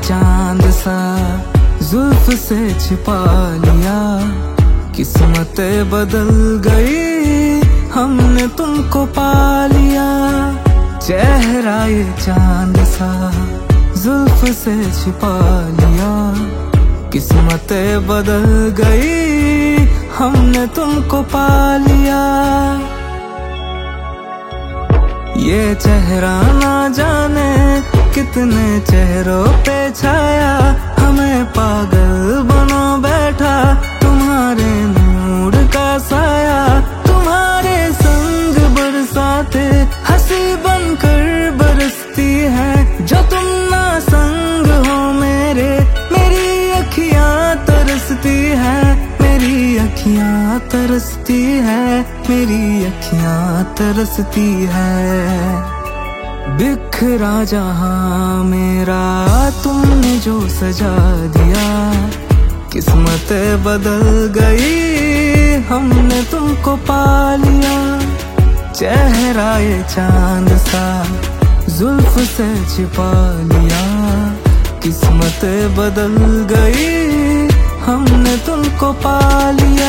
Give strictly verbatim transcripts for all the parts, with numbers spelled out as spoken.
चांद सा जुल्फ से छिपा लिया। किस्मतें बदल गई, हमने तुमको पा लिया। चेहरा ये चांद सा जुल्फ से छिपा लिया। किस्मतें बदल गई, हमने तुमको पा लिया। ये चेहरा ना जाने कितने चेहरों पे छाया, हमें पागल बना बैठा तुम्हारे नूर का साया। तुम्हारे संग बरसाते हंसी बनकर बरसती है, जो तुम ना संग हो मेरे मेरी अखियां तरसती है। मेरी अखियां तरसती है, मेरी अखियां तरसती है। बिखरा जहां मेरा तुमने जो सजा दिया। किस्मतें बदल गई, हमने तुमको पा लिया। चेहरा ये चांद सा जुल्फ से छिपा लिया। किस्मतें बदल गई, हमने तुमको पा लिया।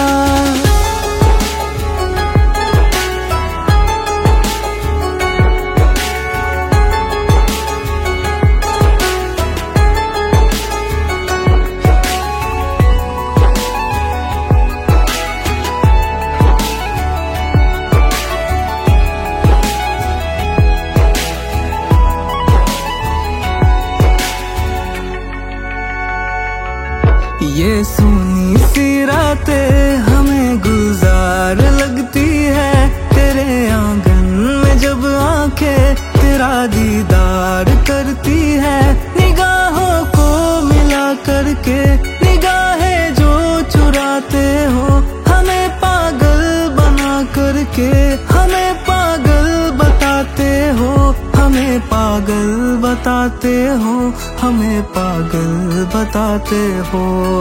ये सुनी सी रातें हमें गुलजार लगती है। तेरे आंगन में जब आंखें तेरा दीदार करती है। निगाहों को मिला करके निगाहें जो चुराते हो, हमें पागल बना करके हमें पागल बताते हो। हमें पागल बताते हो, हमें पागल बताते हो।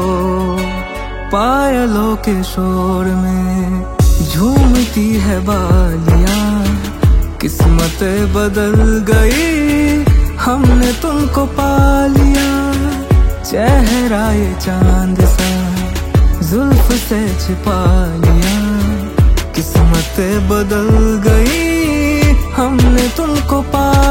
पायलों के शोर में झूमती है बालियां। किस्मतें बदल गई, हमने तुमको पा लिया। चेहरा ये चांद सा जुल्फ से छिपा लिया। किस्मतें बदल गई, हमने तुमको पा